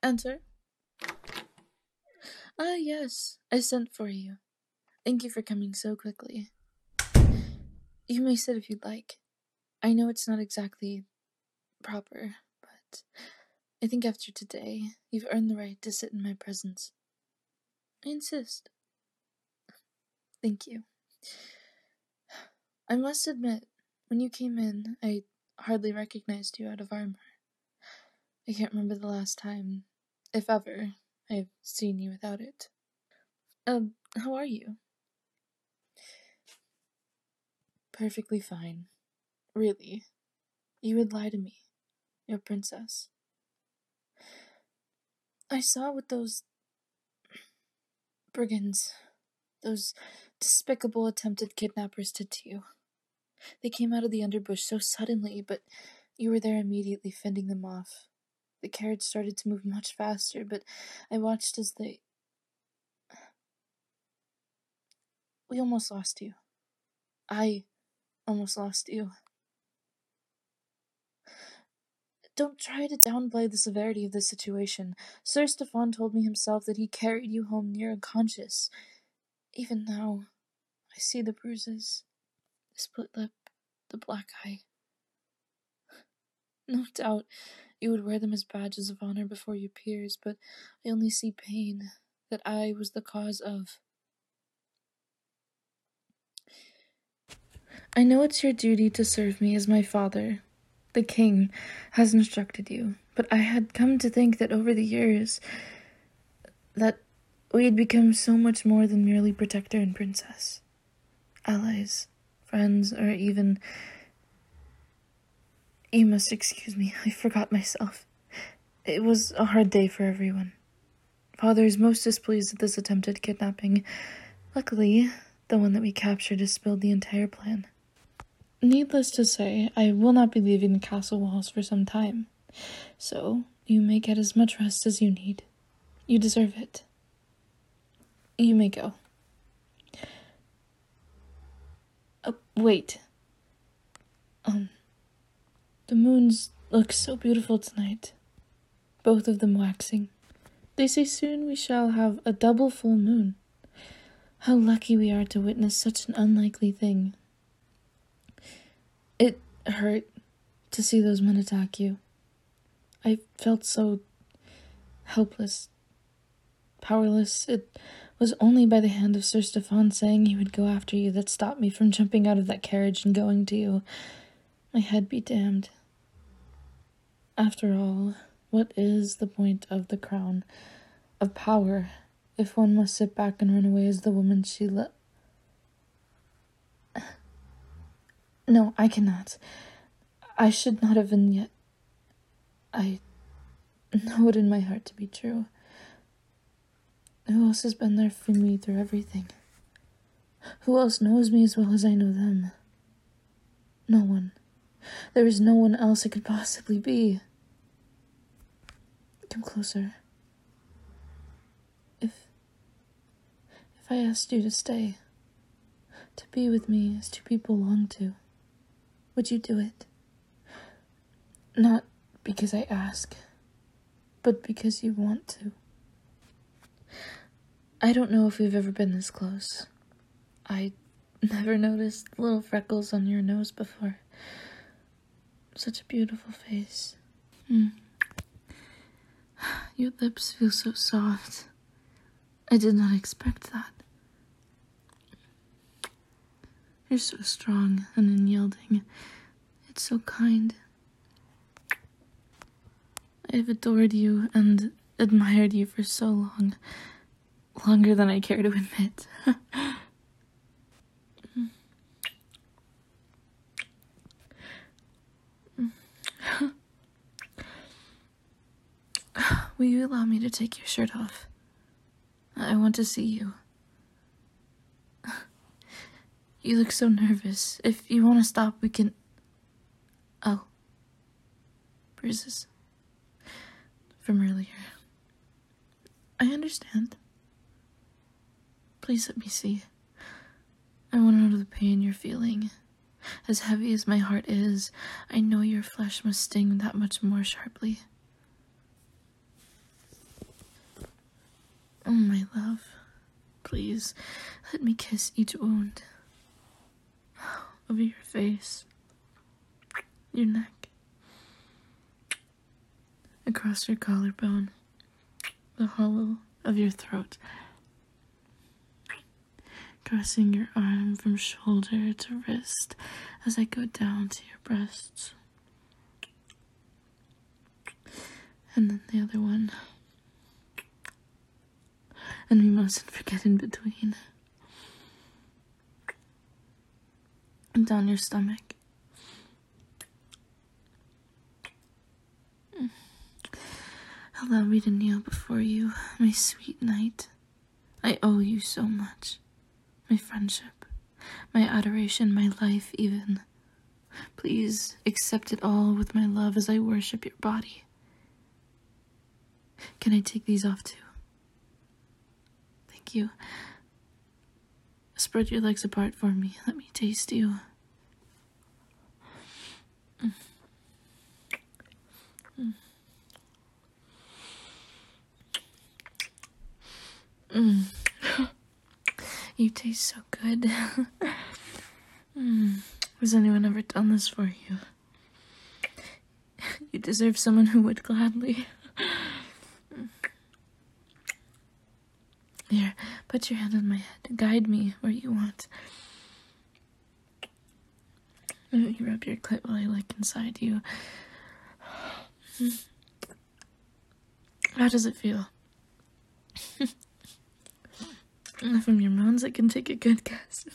Enter. Ah, yes, I sent for you. Thank you for coming so quickly. You may sit if you'd like. I know it's not exactly proper, but I think after today, you've earned the right to sit in my presence. I insist. Thank you. I must admit, when you came in, I hardly recognized you out of armor. I can't remember the last time, if ever, I've seen you without it. How are you? Perfectly fine. Really. You would lie to me, your princess. I saw what those brigands, those despicable attempted kidnappers did to you. They came out of the underbush so suddenly, but you were there immediately fending them off. The carriage started to move much faster, but I watched as they... We almost lost you. I almost lost you. Don't try to downplay the severity of the situation. Sir Stefan told me himself that he carried you home near unconscious. Even now, I see the bruises, the split lip, the black eye. No doubt you would wear them as badges of honor before your peers, but I only see pain that I was the cause of. I know it's your duty to serve me as my father. The king has instructed you, but I had come to think that over the years that we had become so much more than merely protector and princess. Allies, friends, or even... You must excuse me, I forgot myself. It was a hard day for everyone. Father is most displeased at this attempted kidnapping. Luckily, the one that we captured has spilled the entire plan. Needless to say, I will not be leaving the castle walls for some time, so you may get as much rest as you need. You deserve it. You may go. Wait. The moons look so beautiful tonight. Both of them waxing. They say soon we shall have a double full moon. How lucky we are to witness such an unlikely thing. It hurt to see those men attack you. I felt so helpless, powerless. It was only by the hand of Sir Stefan saying he would go after you that stopped me from jumping out of that carriage and going to you. My head be damned. After all, what is the point of the crown of power if one must sit back and run away as the woman she No, I cannot. I should not have, and yet I know it in my heart to be true. Who else has been there for me through everything? Who else knows me as well as I know them? No one. There is no one else it could possibly be. Come closer. If I asked you to stay, to be with me as two people long to, would you do it? Not because I ask, but because you want to. I don't know if we've ever been this close. I never noticed little freckles on your nose before. Such a beautiful face. Your lips feel so soft. I did not expect that. You're so strong and unyielding. It's so kind. I've adored you and admired you for so long. Longer than I care to admit. Will you allow me to take your shirt off? I want to see you. You look so nervous. If you want to stop, we can... Oh. Bruises. From earlier. I understand. Please let me see. I want to know the pain you're feeling. As heavy as my heart is, I know your flesh must sting that much more sharply. please, let me kiss each wound over your face, your neck, across your collarbone, the hollow of your throat, caressing your arm from shoulder to wrist as I go down to your breasts. And then the other one. And we mustn't forget in between. And down your stomach. Allow me to kneel before you, my sweet knight. I owe you so much. My friendship, my adoration, my life even. Please accept it all with my love as I worship your body. Can I take these off too? Thank you. Spread your legs apart for me. Let me taste you. You taste so good. Has anyone ever done this for you? You deserve someone who would gladly. Here, put your hand on my head. Guide me where you want. You rub your clit while I lick inside you. How does it feel? From your moans, I can take a good guess.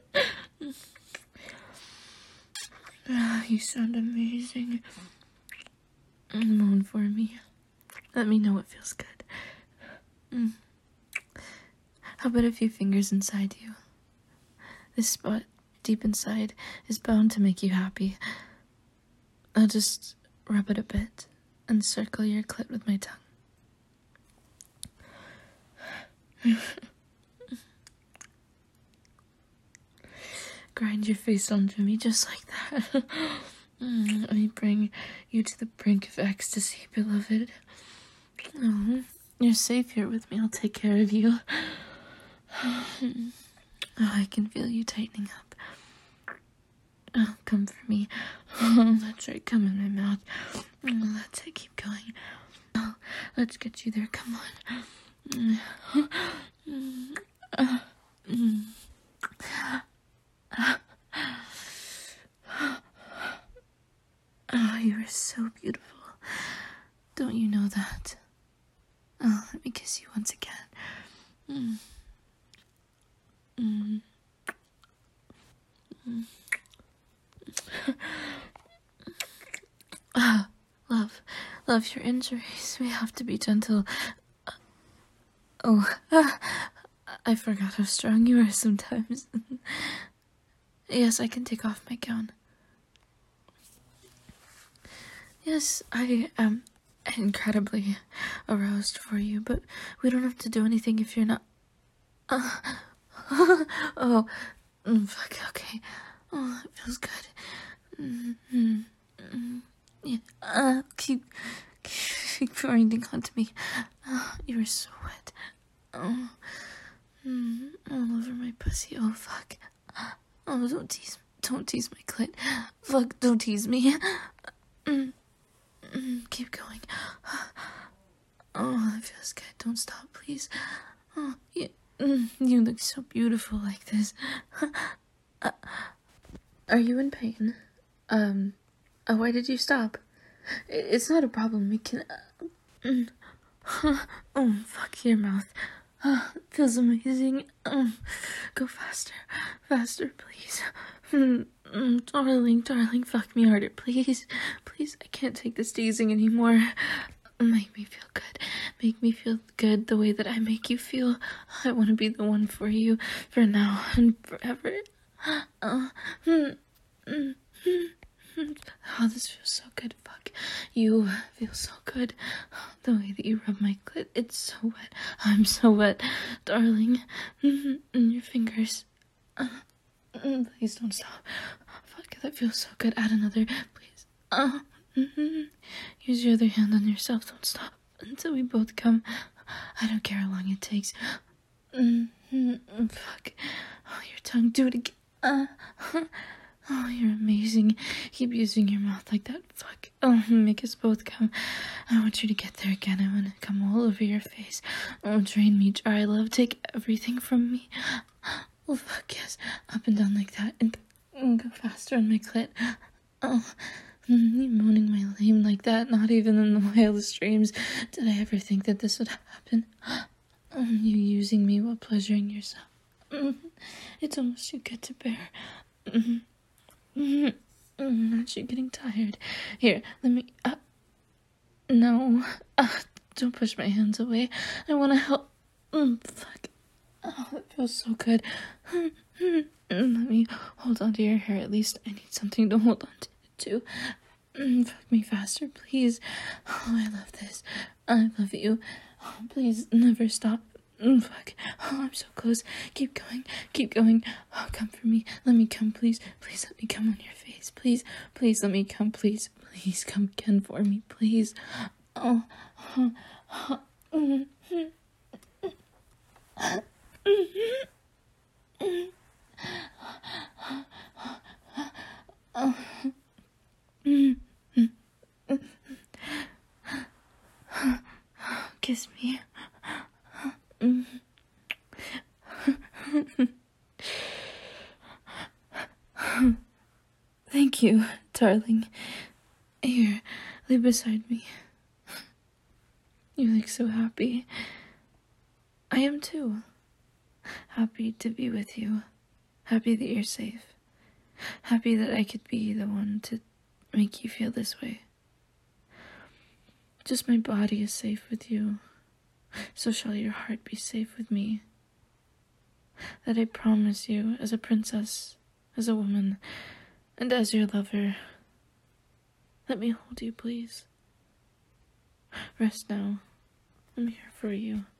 You sound amazing. Moan for me. Let me know what feels good. How about a few fingers inside you? This spot, deep inside, is bound to make you happy. I'll just rub it a bit and circle your clit with my tongue. Grind your face onto me just like that. Let me bring you to the brink of ecstasy, beloved. Oh, you're safe here with me. I'll take care of you. Oh, I can feel you tightening up. Oh, come for me. Oh, that's right. Come in my mouth. Oh, that's it. Keep going. Oh, let's get you there. Come on. Oh, you are so beautiful. Don't you know that? Oh, let me kiss you once again. Love your injuries. We have to be gentle. I forgot how strong you are sometimes. Yes, I can take off my gown. Yes, I am incredibly aroused for you, but we don't have to do anything if you're not... fuck, okay. Oh, it feels good. Yeah, keep breathing onto me. You're so wet. All over my pussy. Oh, fuck. Oh, don't tease my clit. Fuck, don't tease me. Keep going. Oh, that feels good. Don't stop, please. Oh, you look so beautiful like this. Are you in pain? Why did you stop? It's not a problem. We can... Oh, fuck your mouth. It feels amazing. Go faster. Faster, please. Darling, fuck me harder, please. Please, I can't take this teasing anymore. Make me feel good. Make me feel good the way that I make you feel. I want to be the one for you, for now and forever. Oh, this feels so good. Fuck. You feel so good. The way that you rub my clit, it's so wet. I'm so wet. Darling. Your fingers. Please don't stop. Fuck, that feels so good. Add another, please. Use your other hand on yourself. Don't stop until we both come. I don't care how long it takes. Fuck. Oh, your tongue. Do it again. Oh, you're amazing. Keep using your mouth like that. Fuck. Oh, make us both come. I want you to get there again. I want to come all over your face. Oh, drain me dry, love. Take everything from me. Oh, fuck, yes. Up and down like that. And go faster on my clit. Oh, you moaning my lame like that. Not even in the wildest dreams did I ever think that this would happen. You using me while pleasuring yourself. It's almost too good to bear. Aren't you getting tired? Here, let me... no. Don't push my hands away. I want to help. Fuck. Oh, it feels so good. Let me hold on to your hair at least. I need something to hold on to. Fuck me faster, please. Oh, I love this. I love you. Oh, please, never stop. Fuck. Oh, I'm so close. Keep going. Keep going. Oh, come for me. Let me come, please. Please let me come on your face. Please. Please let me come, please. Please come again for me, please. Oh. Kiss me. Thank you, darling. Here, lay beside me. You look so happy. I am too. Happy to be with you. Happy that you're safe. Happy that I could be the one to make you feel this way. Just my body is safe with you. So shall your heart be safe with me. That I promise you, as a princess, as a woman, and as your lover. Let me hold you, please. Rest now. I'm here for you.